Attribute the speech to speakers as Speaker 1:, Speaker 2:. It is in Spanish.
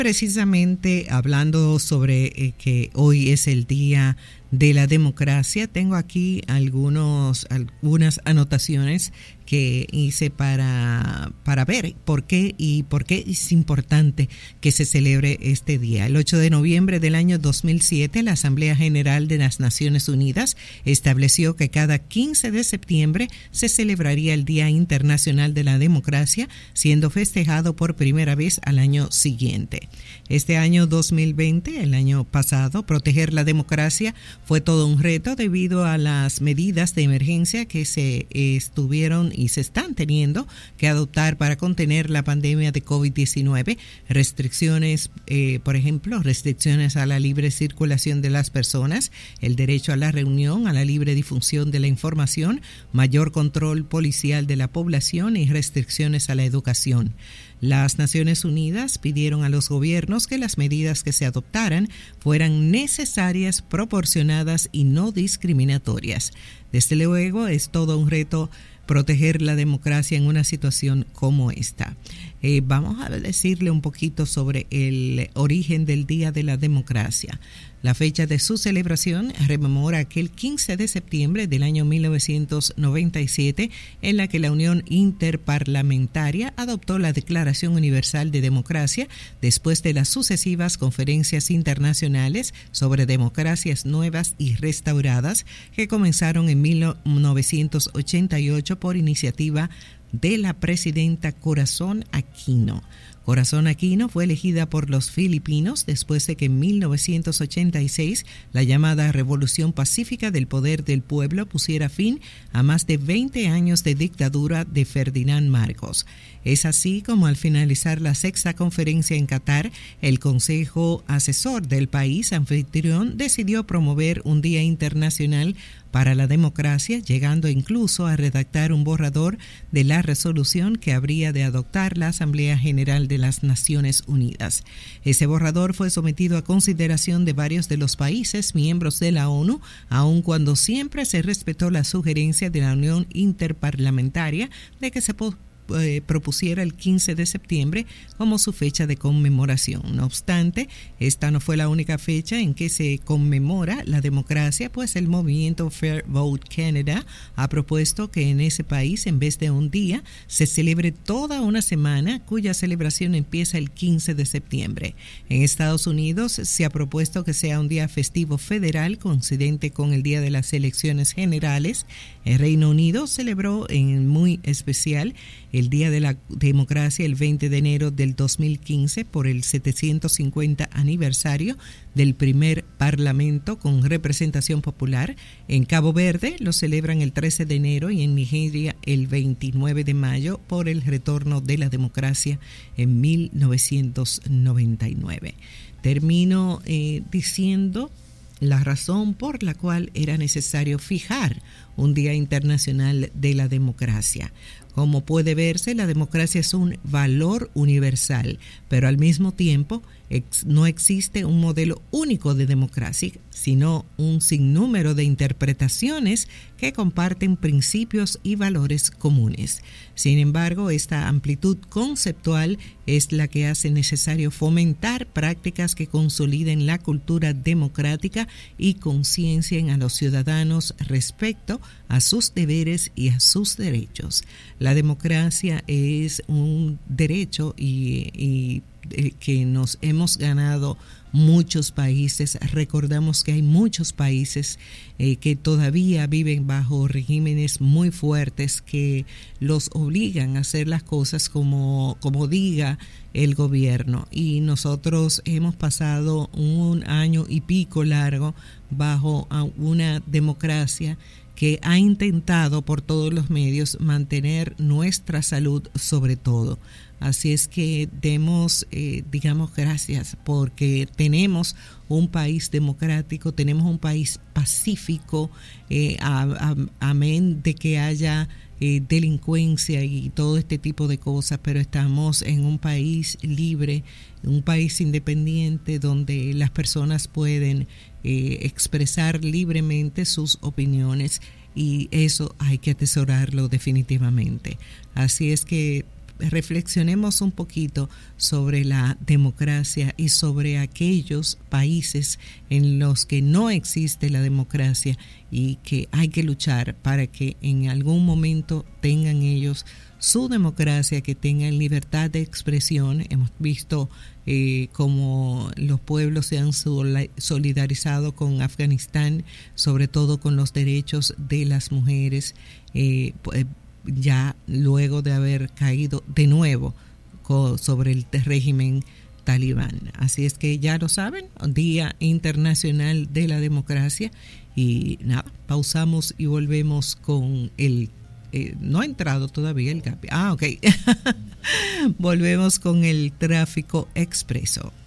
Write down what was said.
Speaker 1: precisamente hablando sobre que hoy es el Día de la Democracia, tengo aquí algunas anotaciones que hice para ver por qué es importante que se celebre este día. El 8 de noviembre del año 2007, la Asamblea General de las Naciones Unidas estableció que cada 15 de septiembre se celebraría el Día Internacional de la Democracia, siendo festejado por primera vez al año siguiente. Este año 2020, el año pasado, proteger la democracia fue todo un reto debido a las medidas de emergencia que se estuvieron y se están teniendo que adoptar para contener la pandemia de COVID-19, restricciones, por ejemplo, restricciones a la libre circulación de las personas, el derecho a la reunión, a la libre difusión de la información, mayor control policial de la población y restricciones a la educación. Las Naciones Unidas pidieron a los gobiernos que las medidas que se adoptaran fueran necesarias, proporcionadas y no discriminatorias. Desde luego, es todo un reto proteger la democracia en una situación como esta. Vamos a decirle un poquito sobre el origen del Día de la Democracia. La fecha de su celebración rememora aquel 15 de septiembre del año 1997 en la que la Unión Interparlamentaria adoptó la Declaración Universal de Democracia después de las sucesivas conferencias internacionales sobre democracias nuevas y restauradas que comenzaron en 1988 por iniciativa de la presidenta Corazón Aquino. Corazón Aquino fue elegida por los filipinos después de que en 1986 la llamada Revolución Pacífica del Poder del Pueblo pusiera fin a más de 20 años de dictadura de Ferdinand Marcos. Es así como al finalizar la sexta conferencia en Qatar, el Consejo Asesor del país anfitrión decidió promover un Día Internacional para la Democracia, llegando incluso a redactar un borrador de la resolución que habría de adoptar la Asamblea General de las Naciones Unidas. Ese borrador fue sometido a consideración de varios de los países miembros de la ONU, aun cuando siempre se respetó la sugerencia de la Unión Interparlamentaria de que se propusiera el 15 de septiembre como su fecha de conmemoración. No obstante, esta no fue la única fecha en que se conmemora la democracia, pues el movimiento Fair Vote Canada ha propuesto que en ese país, en vez de un día, se celebre toda una semana, cuya celebración empieza el 15 de septiembre. En Estados Unidos se ha propuesto que sea un día festivo federal coincidente con el día de las elecciones generales. El Reino Unido celebró en muy especial el Día de la Democracia el 20 de enero del 2015 por el 750 aniversario del primer Parlamento con representación popular. En Cabo Verde lo celebran el 13 de enero y en Nigeria el 29 de mayo por el retorno de la democracia en 1999. Termino diciendo la razón por la cual era necesario fijar un Día Internacional de la Democracia. Como puede verse, la democracia es un valor universal, pero al mismo tiempo no existe un modelo único de democracia, sino un sinnúmero de interpretaciones que comparten principios y valores comunes. Sin embargo, esta amplitud conceptual es la que hace necesario fomentar prácticas que consoliden la cultura democrática y conciencien a los ciudadanos respecto a sus deberes y a sus derechos. La democracia es un derecho y que nos hemos ganado muchos países. Recordamos que hay muchos países que todavía viven bajo regímenes muy fuertes que los obligan a hacer las cosas como diga el gobierno, y nosotros hemos pasado un año y pico largo bajo una democracia que ha intentado por todos los medios mantener nuestra salud sobre todo. Así es que demos, gracias porque tenemos un país democrático, tenemos un país pacífico, amén de que haya delincuencia y todo este tipo de cosas, pero estamos en un país libre, un país independiente donde las personas pueden expresar libremente sus opiniones, y eso hay que atesorarlo definitivamente. Así es que reflexionemos un poquito sobre la democracia y sobre aquellos países en los que no existe la democracia y que hay que luchar para que en algún momento tengan ellos su democracia, que tengan libertad de expresión. Hemos visto cómo los pueblos se han solidarizado con Afganistán, sobre todo con los derechos de las mujeres, ya luego de haber caído de nuevo sobre el régimen talibán. Así es que ya lo saben, Día Internacional de la Democracia. Y nada, pausamos y volvemos con el no ha entrado todavía el GAPI. Ok. Volvemos con el tráfico expreso.